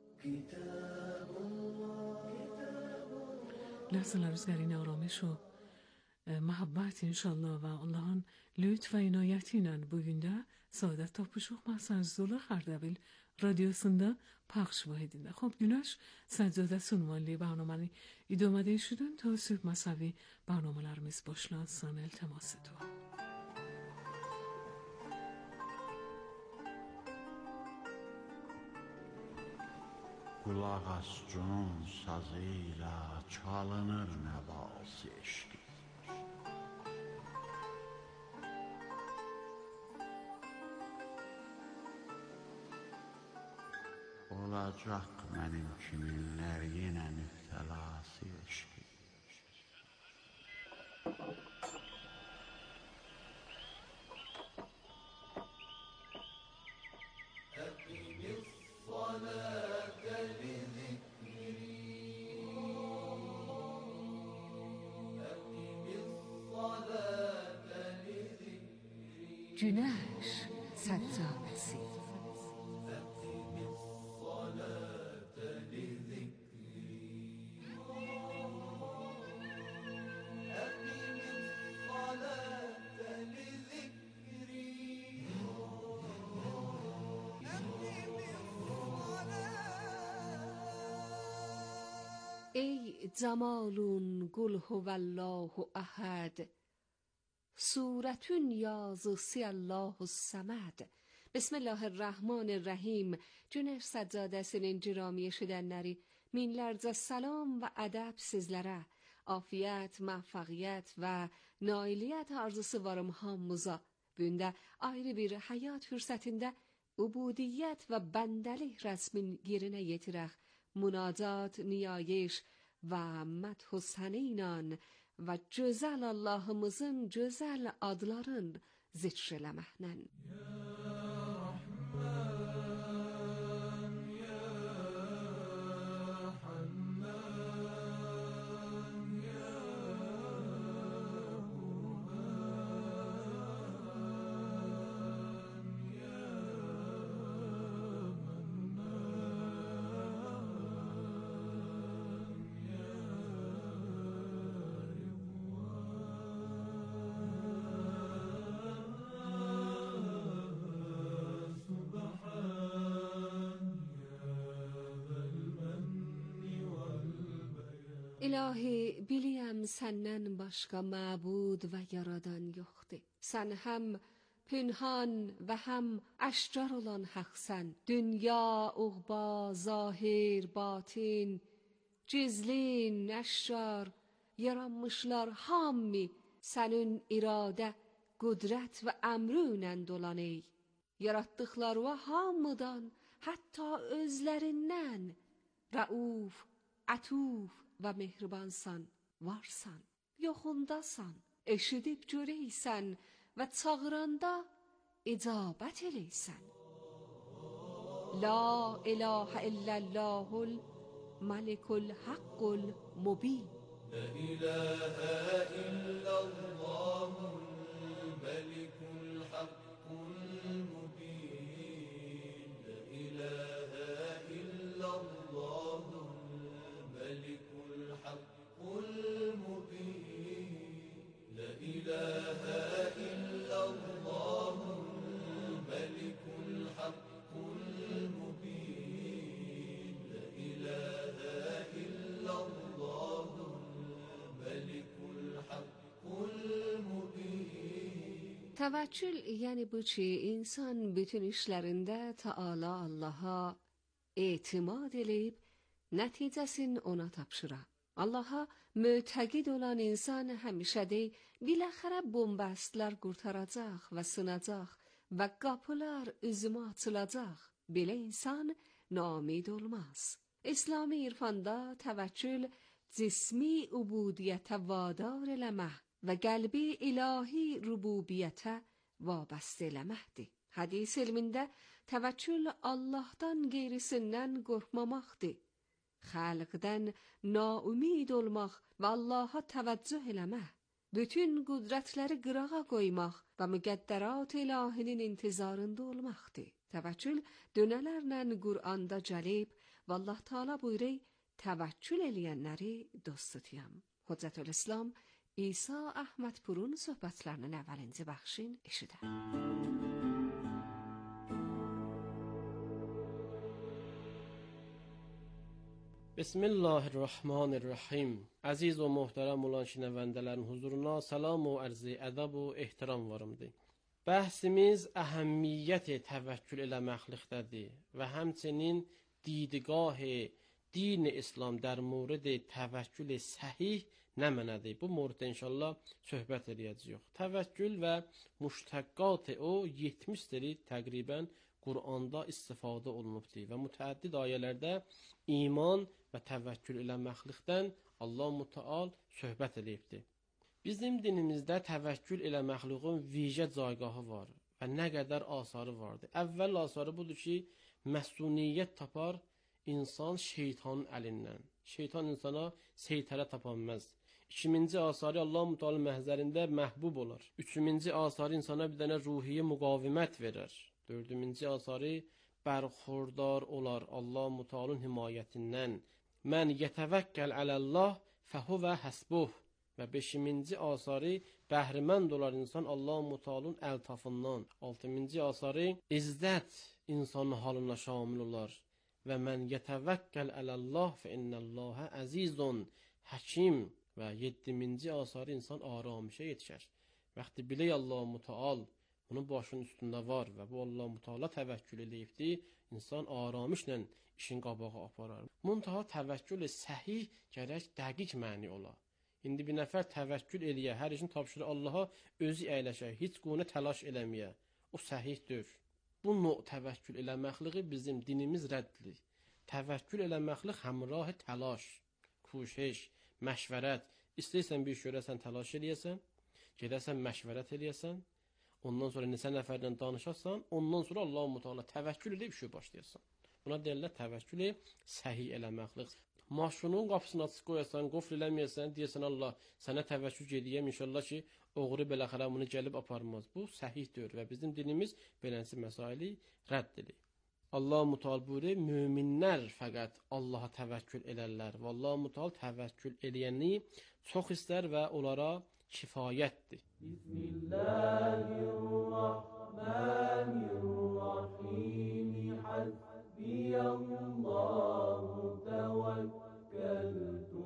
لحظه‌larımız در این آرامش و محبت انشالله و Allah'ın lütf ve inayetiyle bugün de Saadet Topuşuq Mahsanzdoğlu Xardəbil radyosunda pəxş edildi. Xo'p, Güneş Səccədə sunmanlı برنامəni idamə şudun ta sübh məsavi برنامه‌larımız başlansın iltimas ediyorum. Qulaq as cunun sazı ilə çalınır nəvası eşqi. Olacaq mənim kiminlər yenə müftəlası eşqi. Güneş Səccadəsi. ای جمالون قل هو الله احد سورتون یازسی الله الصمد. بسم الله الرحمن الرحیم. Güneş Səccadəsinin ciramiyə şidənləri minlərcə salam və ədəb sizlərə, afiyət, məvfəqiyyət və nailiyyət arzusu varım hamımıza. Gündə ayrı bir həyat fürsətində ubudiyyət və bəndəlik rəsmin yerinə yetirək, münacat, niyayiş və mədh səniylə və gözəl Allahımızın gözəl adların zikr eləməklə. İlahi, biliyəm səndən başqa məbud və yaradan yoxdur. Sən həm pünhan və həm əşcar olan haqsən. Dünya, uqba, zahir, batin, cizlin, əşcar, yaranmışlar hammi sənin iradə, qudrət və əmrünlə dolanır. Yaratdıqları hamıdan, hətta özlərindən rəuf, ətuf və mehribansan, varsan, yoxundasan, eşidib görəysən və çağıranda icabət eləysən. La ilahə illəllahul məlikul haqqul mubin. La ilahə illallahul məlikul haqqul mubin. La ilahə illallahul məlikul haqqul mubin. La ilahə illallahul məlikul haqqul mubin. La ilahə illallahul məlikul haqqul mubin. Təvəkkül yəni bu ki, insan bütün işlərində Teala Allaha etimad eləyib, nəticəsini ona tapşıra. Allaha mütəqid olan insan həmişədə biləxərə bombastlar qurtaracaq və sınacaq və qapılar üzümə açılacaq. Belə insan naumid olmaz. İslami irfanda təvəkkül cismi ubudiyyətə vadar eləmə və qəlbi ilahi rububiyyətə vabastə eləməkdir. Hədis elmində təvəkkül Allahdan qeyrisindən qorxmamaqdır. Xalqdan naumid olmaq və Allaha təvəccüh eləmək, bütün qüdrətləri qırağa qoymaq və müqəddərat ilahinin intizarında olmaqdır. Təvəkkül dönələrlə Qur'anda gəlib və Allah Teala buyurur: təvəkkül eləyənləri dost tutuyam. Hüccətülislam İsa Əhməd Purun söhbətlərinin əvvəlinci bəxşin eşidər. Bismillahirrahmanirrahim. Əziz və möhtərəm olan şinəvəndələrin huzuruna salam və ərzi ədəb və ehtiram varımdır. Bəhsimiz əhəmmiyyəti təvəkkül eləməklikdədir və həmçinin didgah-ı din-i İslam در مورد təvəkkül səhih nə mənədir? Bu mövzuda inşallah söhbət edəcəyik. Təvəkkül və müştəqqat o yetmiş deri təqribən Qur'anda istifadə olunubdur və mütəəddid ayələrdə iman və təvəkkül eləməklikdən Allah Mütəal söhbət edibdir. Bizim dinimizdə təvəkkül eləməkliyin vicə caygahı var və nə qədər asarı vardır. Əvvəl asarı budur ki, məsuniyyət tapar insan şeytanın əlindən. Şeytan insana seytərə tapanmaz. İkinci asarı Allah Mütəalın məhzərində məhbub olar. Üçüncü asarı insana bir dənə ruhiyyə müqavimət verir. Dördüncü asarı bərxurdar olar Allah Mütəalın himayətindən. Mən yetəvəkkəl aləllah fəhuvə həsbuh. Və beşinci asarı bəhrəmənd olar insan Allah Mütəalın əltafından. Altıncı asarı izzət insanın halına şamil olar. Və mən yetəvəkkəl aləllah fə innəllahə əzizun həkim. Və yeddinci asarı insan aramışa yetişər. Vaxtı bilək Allah Mütəal bunun başının üstündə var və bu Allah Mütəala təvəkkül eləyibdir, insan aramışla işin qabağı aparar. Muntaha təvəkkül səhih gərək dəqiq məni ola. İndi bir nəfər təvəkkül eləyə, hər işini tapşırır Allaha, özü əyləşə, heç quna təlaş eləməyə. O səhihdir. Bu növ təvəkkül eləməkliyi bizim dinimiz rəddir. Təvəkkül eləməklik həmrah təlaş, kuşeş, məşvərət. İstəyirsən bir iş görəsən, təlaş eləyəsən, gedəsən məşvərət eləyəsən, ondan sonra neçə nəfərlə danışasan, ondan sonra Allah Mütəala təvəkkül edib işə başlayasan. Buna deyirlər təvəkkül səhih eləməklik. Maşının qapısını açıq qoyasan, qofl eləməyəsən, deyəsən Allah sənə təvəkkül edəyəm, inşallah ki, oğru beləxərə bunu gəlib aparmaz. Bu səhihdir və bizim dinimiz beləncə məsaili rədd edir. Allah Mütəal buyurur, möminlər fəqət Allaha təvəkkül elərlər və Allah Mütəal təvəkkül eləyəni çox istər və onlara kifayətdir. Bismillahirrahmanirrahim. Hasbiyallahu tevekkeltu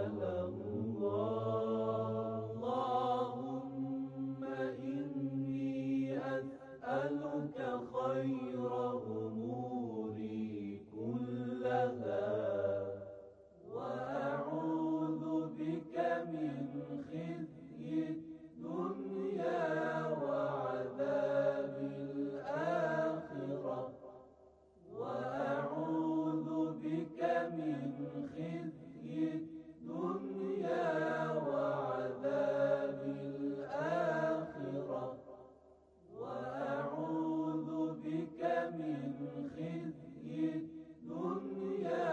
alallah. Allahümme inni es'eluke hayra umuri kullaha ve e'udhu bike min khizyi الدنيا وعذاب الآخرة وأعوذ بك من خزي الدنيا وعذاب الآخرة وأعوذ بك من خزي الدنيا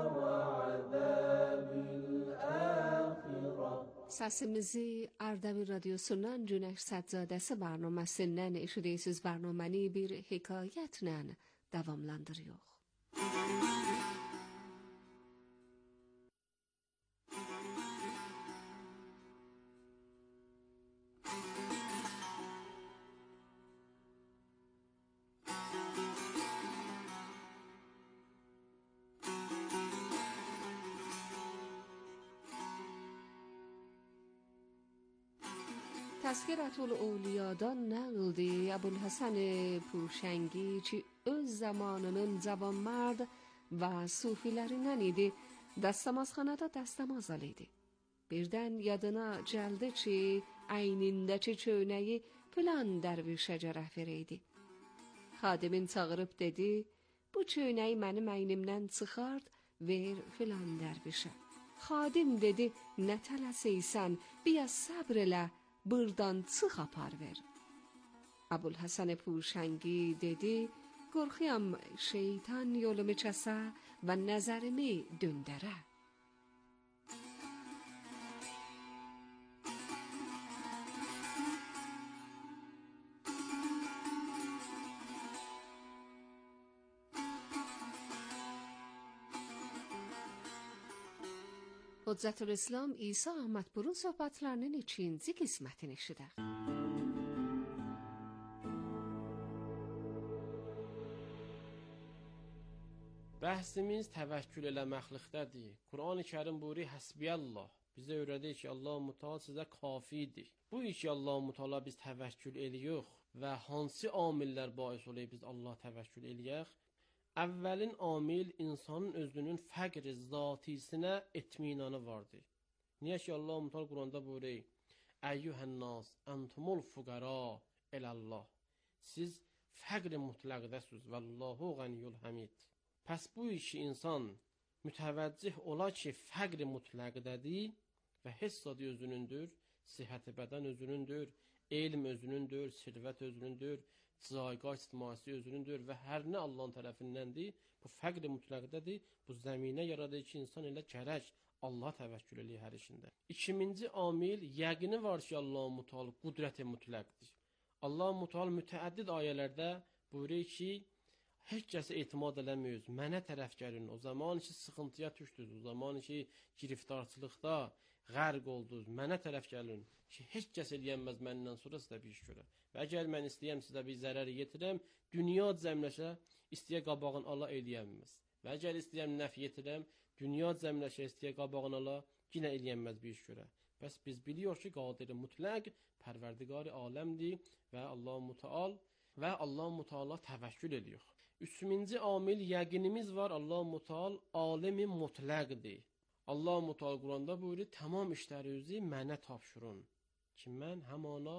وعذاب الآخرة. Səsimizi Ərdəbil Radiosundan Günəş Səccadəsi bərnaməsindən eşidəcəksiniz. Bərnaməni bir hekayətlə davamlandırırıq. Təzkirətül Əvliyadan nəqldir Əbulhəsən Purşəngi ki, öz zamanının cavanmərd və sufilərindən idi, dəstəmazxanada dəstəmaz alıydı. Birdən yadına gəldi ki, əynindəki çöynəyi filan dərvişə cərəh verəydi. Xadimin çağırıb dedi, bu çöynəyi mənim əynimdən çıxart, ver filan dərvişə. Xadim dedi, nə tələsəysən, biraz səbr elə, burdan çıx apar ver. Əbülhəsən Purşəngi dedi, qorxuyam şeytan yolumu kəsə və nəzərimi döndərə. Hüccətülislam İsa Əhmədpurun söhbətlərinin ikinci qismətini eşidək. Bəhsimiz təvəkkül eləməklikdədir. Qur'an-ı Kərim buyuruyor həsbiyəllah. Bizə öyrədir ki, Allah-u Teala sizə kafidir. Bu iki Allah-u Teala biz təvəkkül eləyirik və hansı amillər bais oluyor biz Allah təvəkkül eləyək? Əvvəlin amil insanın özünün fəqr zatisinə etminanı vardır. Niyə ki Allah-u Teala Quranda buyuruyor: "Əyyuhən-nas entumul fuqara elallah." Siz fəqr mütləqdəsiz. Vallahu ganiyyul hamid. Pəs bu iki insan mütəvəccih ola ki, fəqr mütləqdədir və hessadı özünündür, sihhət-i bədən özünündür, elm özünündür, sirvət özünündür, cayqah ictimai özünündür və hər nə Allahın tərəfindəndir, bu fəqr mütləqdədir, bu zəminə yaradır ki, insan elə gərək Allah təvəkkül eləyir hər işində. İkinci amil, yəqini var ki, Allah-u Teala qudrət-i mütləqdir. Allah-u Teala mütəəddid ayələrdə buyuruyor ki, heç kəsə etimad eləmiyoruz, mənə tərəf gəlin. O zaman ki, sıxıntıya düşdünüz, o zaman ki, giriftarçılıqda qərq oldunuz, mənə tərəf gəlin ki, heç kəs eləyənməz məndən sonra sizə bir iş görə. Və əgər mən istəyəm sizə bir zərər yetirəm, dünya cəmləşə, istəyə qabağın Allah eləyənməz. Və əgər istəyəm nəf yetirəm, dünya cəmləşə, istəyə qabağın Allah yenə eləyənməz bir iş görə. Bəs biz biliyoruz ki, qadir-i mütləq, pərverdigari aləmdir və Allah-u Teala və Allah-u Teala təvəkkül ediyor. Üçüncü amil, yəqinimiz var, Allah-u Teala alemi mütləqdir. Allah-u Teala Quranda buyurur, tamam işlərinizi mənə tapşırın ki, mən həmana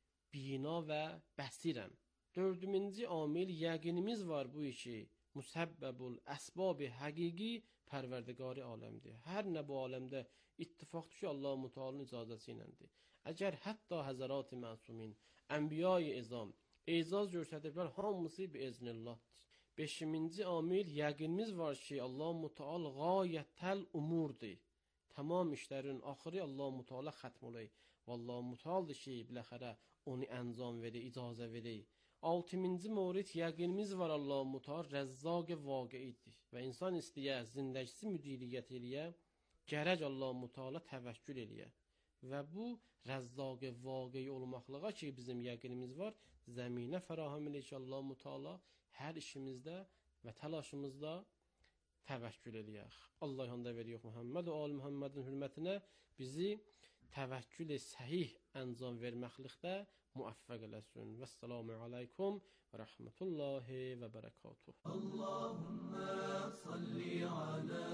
bina və bəsirəm. Dördüncü amil, yəqinimiz var bu işi, müsəbbəbul əsbab-ı həqiqi pərverdigari aləmdir. Hər nə bu aləmdə ittifaqdır ki, Allah-u Teala'nın icazəsi iləndir. Əgər hətta həzərat-ı məsumin, ənbiya-i izam, ecaz göstəriblər, hamısı bi iznillahdır. Beşinci amil, yəqinimiz var ki, Allah-u Teala qayətəl umurdur. Tamam işlərin axırı Allah-u Teala xətm olayı. Və Allah-u Teala'dır ki, biləxərə onu əncam verir, icazə verir. Altıncı mövrid, yəqinimiz var Allah-u Teala rəzzaq-ı vaqiidir. Və insan istəyə, zindəgisi müdiriyyət eləyə, gərək Allah-u Teala təvəkkül eləyə. Və bu rəzzaq-ı vaqi olmaqlığa ki, bizim yəqinimiz var, zəminə fərahəm elə ki, Allah-u Teala hər işimizdə və təlaşımızda təvəkkül eləyək. Allah yanda veriyor Muhammed və Ali Muhammedin hürmətinə bizi təvəkkül-i səhih əncam verməklikdə müəffəq eləsin. Vəssalamu aleykum və rəhmətullahi və bərəkatuhu. Allahümmə salli alə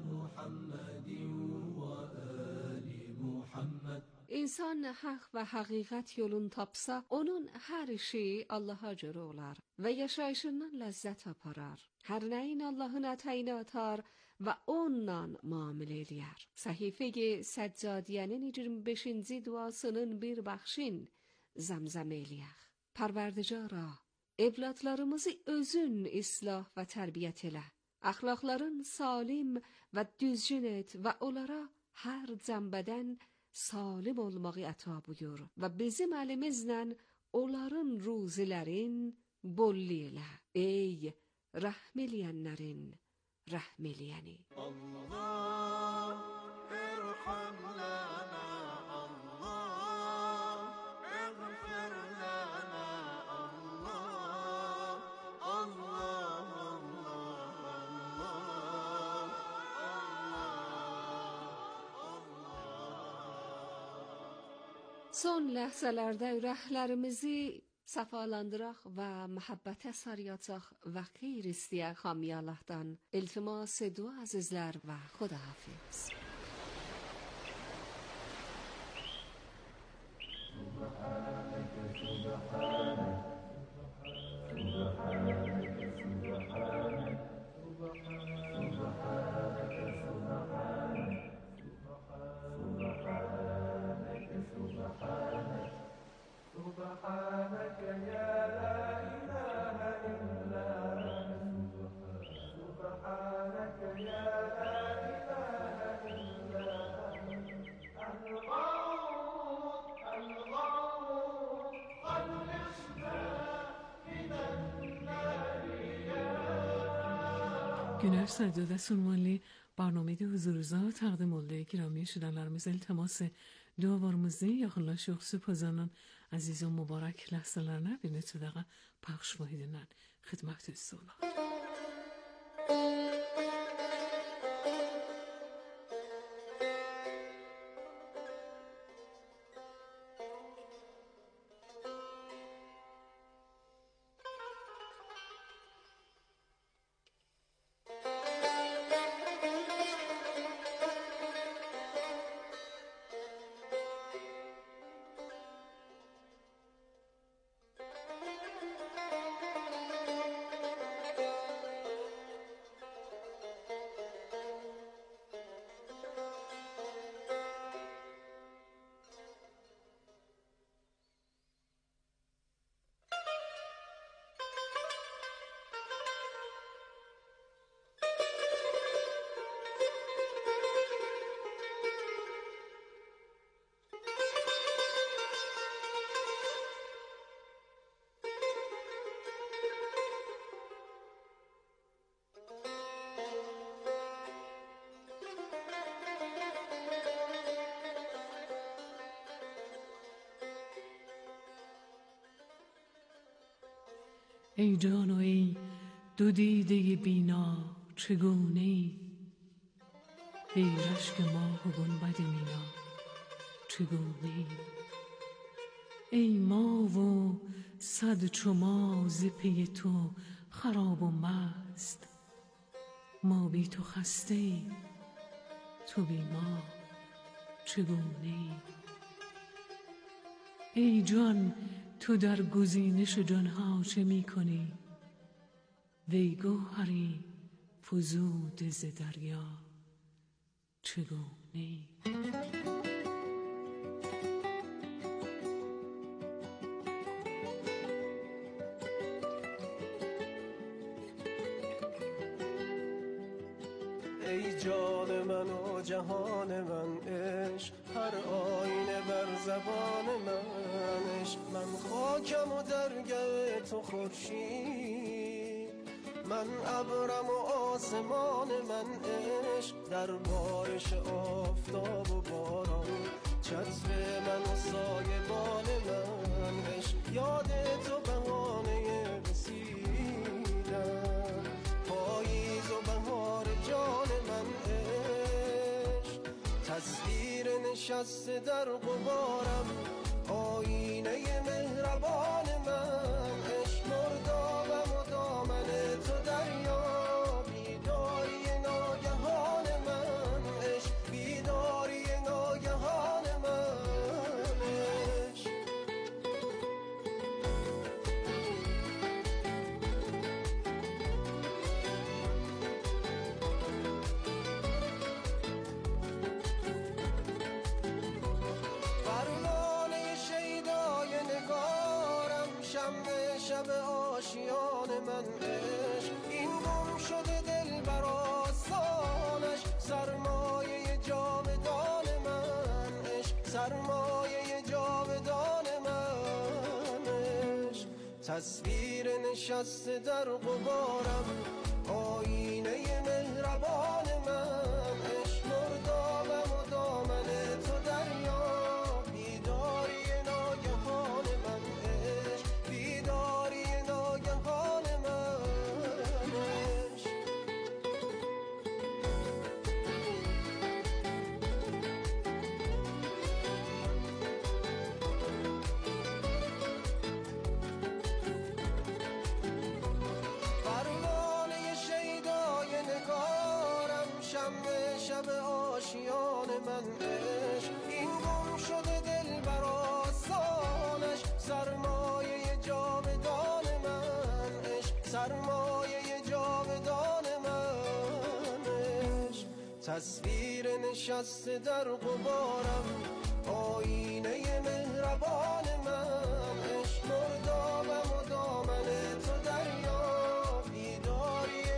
Muhammedin və əli Muhammed. İnsan haq və həqiqət yolun tapsa, onun hər işi Allaha görə olar və yaşayışından ləzzət aparar. Hər nəyin Allahın ətəyini atar və onunla müamilə eləyər. Səhifə-i Səccadiyənin iyirmi beşinci duasının bir bəxşin zəmzəm eləyək. Pərverdigara, evladlarımızı özün islah və tərbiyyət elə. Əxlaqların salim və düzgün et və onlara hər cəmbədən salim olmağı əta buyur və bizim əlimizlə onların ruzilərin bolli elə. Ey rəhm eləyənlərin rəhm eləyəni. Allah irham lana, Allah ighfir lana, Allah Allah Son ləhzələrdə ürəklərimizi səfalandıraq və məhəbbətə sarıyacaq və xeyir istəyək Xami Allahdan. İltimas dua əzizlər və xudahafiz. سبحانك يا Güner Səcədə Sunmanlı barnamada huzurunuzda təqdim oldu. Kirami şidanlarımız iltiması dualarımızı yaxınlaşıq sübhazanın aziz və mübarək ləhzələrinə bir neçə dəqiqə pəxş edindən xidmətiniz olar. ای جان و ای دو دیده بینا چگونه ای ای رشک ماه و گنبد مینا چگونه ای ای ما و صد چو ما ز پی تو خراب و مست ما بی تو خسته ای تو بی ما چگونه ای ای جان تو در گزینش جانها چه می کنی وی گوهری فزود ز دریا چگونه ای ای جان من و جهان من عشق هر آینه بر زبان من عشق من خاکم و درگه تو خورشید من ابرم و آسمان من عشق در بارش آفتاب و باران چتر من و سایبان من عشق یاد تو بهانه رسیدن پاییز و بهار جان من عشق تصویر نشسته در غبارم آینه مهربان من عشق مردابم و دامن تو دریا بیداری ناگهان من عشق بیداری ناگهان من عشق پروانه شیدای نگارم شمع شب آشیان من عشق این گم شده دل بر آستانش سرمایه جاودان من عشق سرمایه جاودان من عشق تصویر نشسته در غبارم آینه مهربان من عشق مردابم و دامن تو دریا بیداری ناگهان من عشق بیداری ناگهان من عشق پروانه شیدای نگارم شمع شب آشیان من عشق این گم شده دل بر آستانش سرمایه جاودان من عشق سرمایه جاودان من عشق تصویر نشسته در غبارم آینه مهربان من